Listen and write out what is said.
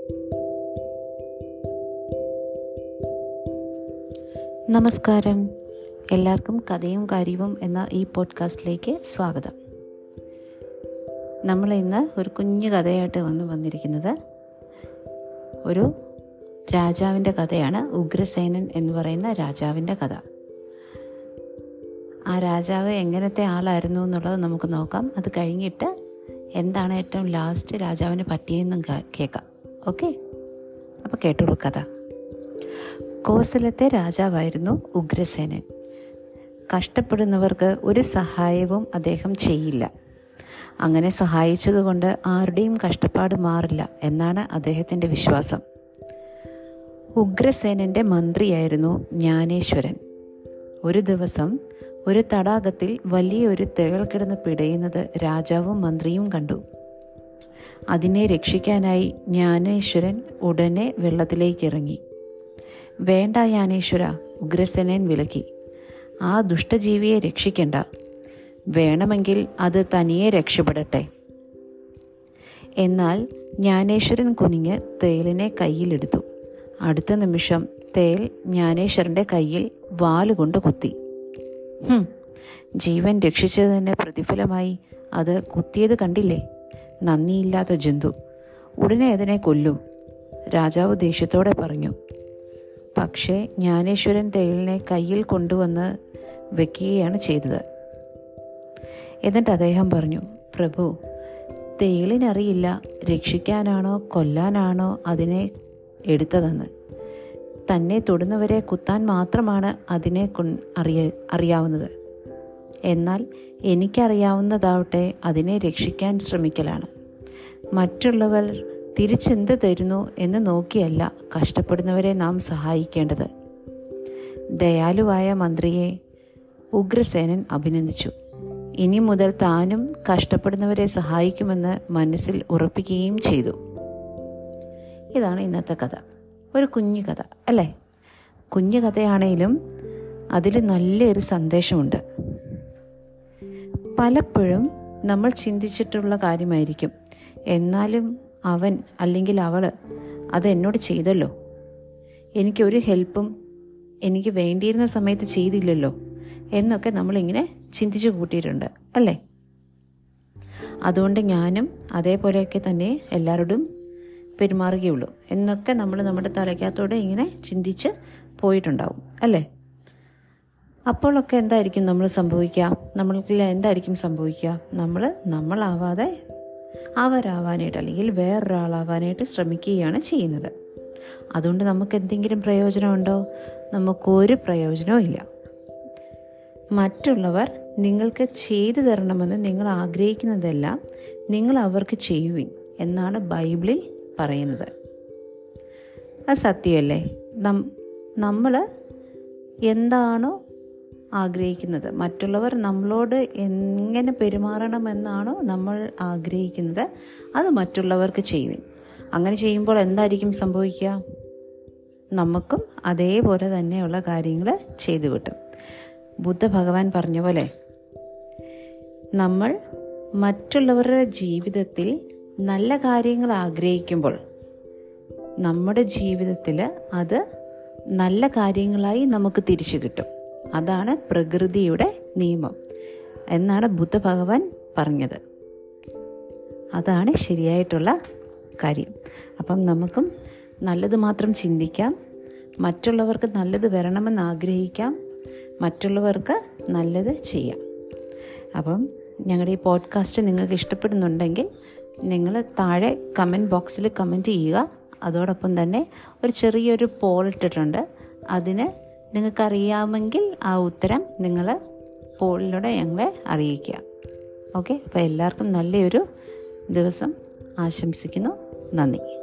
നമസ്കാരം. എല്ലാവർക്കും കഥയും കാര്യവും എന്ന ഈ പോഡ്കാസ്റ്റിലേക്ക് സ്വാഗതം. നമ്മൾ ഇന്ന് ഒരു കുഞ്ഞു കഥയായിട്ട് വന്നിരിക്കുന്നത് ഒരു രാജാവിൻ്റെ കഥയാണ്. ഉഗ്രസേനൻ എന്ന് പറയുന്ന രാജാവിൻ്റെ കഥ. ആ രാജാവ് എങ്ങനത്തെ ആളായിരുന്നു എന്നുള്ളത് നമുക്ക് നോക്കാം. അത് കഴിഞ്ഞിട്ട് എന്താണ് ഏറ്റവും ലാസ്റ്റ് രാജാവിന് പറ്റിയെന്നും കേൾക്കാം. ഓക്കെ, അപ്പോൾ കേട്ടോളൂ കഥ. കോസലത്തെ രാജാവായിരുന്നു ഉഗ്രസേനൻ. കഷ്ടപ്പെടുന്നവർക്ക് ഒരു സഹായവും അദ്ദേഹം ചെയ്യില്ല. അങ്ങനെ സഹായിച്ചതുകൊണ്ട് ആരുടെയും കഷ്ടപ്പാട് മാറില്ല എന്നാണ് അദ്ദേഹത്തിൻ്റെ വിശ്വാസം. ഉഗ്രസേനൻ്റെ മന്ത്രിയായിരുന്നു ജ്ഞാനേശ്വരൻ. ഒരു ദിവസം ഒരു തടാകത്തിൽ വലിയൊരു തേൾ കിടന്ന് പിടയുന്നത് രാജാവും മന്ത്രിയും കണ്ടു. അതിനെ രക്ഷിക്കാനായി ജ്ഞാനേശ്വരൻ ഉടനെ വെള്ളത്തിലേക്ക് ഇറങ്ങി. വേണ്ട ജ്ഞാനേശ്വര, ഉഗ്രസേനൻ വിലക്കി. ആ ദുഷ്ടജീവിയെ രക്ഷിക്കണ്ട. വേണമെങ്കിൽ അത് തനിയെ രക്ഷപ്പെടട്ടെ. എന്നാൽ ജ്ഞാനേശ്വരൻ കുനിഞ്ഞ് തേളിനെ കയ്യിലെടുത്തു. അടുത്ത നിമിഷം തേൾ ജ്ഞാനേശ്വരൻ്റെ കയ്യിൽ വാലുകൊണ്ട് കുത്തി. ജീവൻ രക്ഷിച്ചതിന് പ്രതിഫലമായി അത് കുത്തിയത് കണ്ടില്ലേ? നന്ദിയില്ലാത്ത ജന്തു, ഉടനെ അതിനെ കൊല്ലൂ, രാജാവ് ദേഷ്യത്തോടെ പറഞ്ഞു. പക്ഷേ ജ്ഞാനേശ്വരൻ തേളിനെ കയ്യിൽ കൊണ്ടുവന്ന് വെക്കുകയാണ് ചെയ്തത്. എന്നിട്ട് അദ്ദേഹം പറഞ്ഞു, പ്രഭു, തേളിനറിയില്ല രക്ഷിക്കാനാണോ കൊല്ലാനാണോ അതിനെ എടുത്തതെന്ന്. തന്നെ തൊടുന്നവരെ കുത്താൻ മാത്രമാണ് അതിനെ അറിയാവുന്നത്. എന്നാൽ എനിക്കറിയാവുന്നതാവട്ടെ അതിനെ രക്ഷിക്കാൻ ശ്രമിക്കലാണ്. മറ്റുള്ളവർ തിരിച്ചെന്ത് തരുന്നു എന്ന് നോക്കിയല്ല കഷ്ടപ്പെടുന്നവരെ നാം സഹായിക്കേണ്ടത്. ദയാലുവായ മന്ത്രിയെ ഉഗ്രസേനൻ അഭിനന്ദിച്ചു. ഇനി മുതൽ താനും കഷ്ടപ്പെടുന്നവരെ സഹായിക്കുമെന്ന് മനസ്സിൽ ഉറപ്പിക്കുകയും ചെയ്തു. ഇതാണ് ഇന്നത്തെ കഥ. ഒരു കുഞ്ഞു കഥ അല്ലേ? കുഞ്ഞു കഥയാണേലും അതിൽ നല്ലൊരു സന്ദേശമുണ്ട്. പലപ്പോഴും നമ്മൾ ചിന്തിച്ചിട്ടുള്ള കാര്യമായിരിക്കും, എന്നാലും അവൻ അല്ലെങ്കിൽ അവൾ അത് എന്നോട് ചെയ്തല്ലോ, എനിക്കൊരു ഹെൽപ്പും എനിക്ക് വേണ്ടിയിരുന്ന സമയത്ത് ചെയ്തില്ലല്ലോ എന്നൊക്കെ നമ്മളിങ്ങനെ ചിന്തിച്ചു കൂട്ടിയിട്ടുണ്ട് അല്ലേ? അതുകൊണ്ട് ഞാനും അതേപോലെയൊക്കെ തന്നെ എല്ലാവരോടും പെരുമാറുകയുള്ളൂ എന്നൊക്കെ നമ്മൾ നമ്മുടെ തലയ്ക്കകത്തോടെ ഇങ്ങനെ ചിന്തിച്ച് പോയിട്ടുണ്ടാവും അല്ലേ? അപ്പോഴൊക്കെ എന്തായിരിക്കും നമ്മൾ സംഭവിക്കുക? നമ്മൾക്ക് എന്തായിരിക്കും സംഭവിക്കുക? നമ്മളാവാതെ അവരാവാനായിട്ട് അല്ലെങ്കിൽ വേറൊരാളാവാനായിട്ട് ശ്രമിക്കുകയാണ് ചെയ്യുന്നത്. അതുകൊണ്ട് നമുക്ക് എന്തെങ്കിലും പ്രയോജനമുണ്ടോ? നമുക്കൊരു പ്രയോജനവും ഇല്ല. മറ്റുള്ളവർ നിങ്ങൾക്ക് ചെയ്തു തരണമെന്ന് നിങ്ങൾ ആഗ്രഹിക്കുന്നതെല്ലാം നിങ്ങൾ അവർക്ക് ചെയ്യുവിൻ എന്നാണ് ബൈബിളിൽ പറയുന്നത്. അത് സത്യമല്ലേ? നമ്മൾ എന്താണോ ആഗ്രഹിക്കുന്നത്, മറ്റുള്ളവർ നമ്മളോട് എങ്ങനെ പെരുമാറണമെന്നാണോ നമ്മൾ ആഗ്രഹിക്കുന്നത്, അത് മറ്റുള്ളവർക്ക് ചെയ്യുവിൻ. അങ്ങനെ ചെയ്യുമ്പോൾ എന്തായിരിക്കും സംഭവിക്കുക? നമുക്കും അതേപോലെ തന്നെയുള്ള കാര്യങ്ങൾ ചെയ്തു കിട്ടും. ബുദ്ധ ഭഗവാൻ പറഞ്ഞ പോലെ നമ്മൾ മറ്റുള്ളവരുടെ ജീവിതത്തിൽ നല്ല കാര്യങ്ങൾ ആഗ്രഹിക്കുമ്പോൾ നമ്മുടെ ജീവിതത്തിൽ അത് നല്ല കാര്യങ്ങളായി നമുക്ക് തിരിച്ചു കിട്ടും. അതാണ് പ്രകൃതിയുടെ നിയമം എന്നാണ് ബുദ്ധ ഭഗവാൻ പറഞ്ഞത്. അതാണ് ശരിയായിട്ടുള്ള കാര്യം. അപ്പം നമുക്കും നല്ലത് മാത്രം ചിന്തിക്കാം, മറ്റുള്ളവർക്ക് നല്ലത് വരണമെന്ന് ആഗ്രഹിക്കാം, മറ്റുള്ളവർക്ക് നല്ലത് ചെയ്യാം. അപ്പം ഞങ്ങളുടെ ഈ പോഡ്കാസ്റ്റ് നിങ്ങൾക്ക് ഇഷ്ടപ്പെടുന്നുണ്ടെങ്കിൽ നിങ്ങൾ താഴെ കമൻറ്റ് ബോക്സിൽ കമൻറ്റ് ചെയ്യുക. അതോടൊപ്പം തന്നെ ഒരു ചെറിയൊരു പോൾ ഇട്ടിട്ടുണ്ട്. അതിന് നിങ്ങൾക്കറിയാമെങ്കിൽ ആ ഉത്തരം നിങ്ങൾ പോളിലൂടെ ഞങ്ങളെ അറിയിക്കുക. ഓക്കെ, അപ്പോൾ എല്ലാവർക്കും നല്ലൊരു ദിവസം ആശംസിക്കുന്നു. നന്ദി.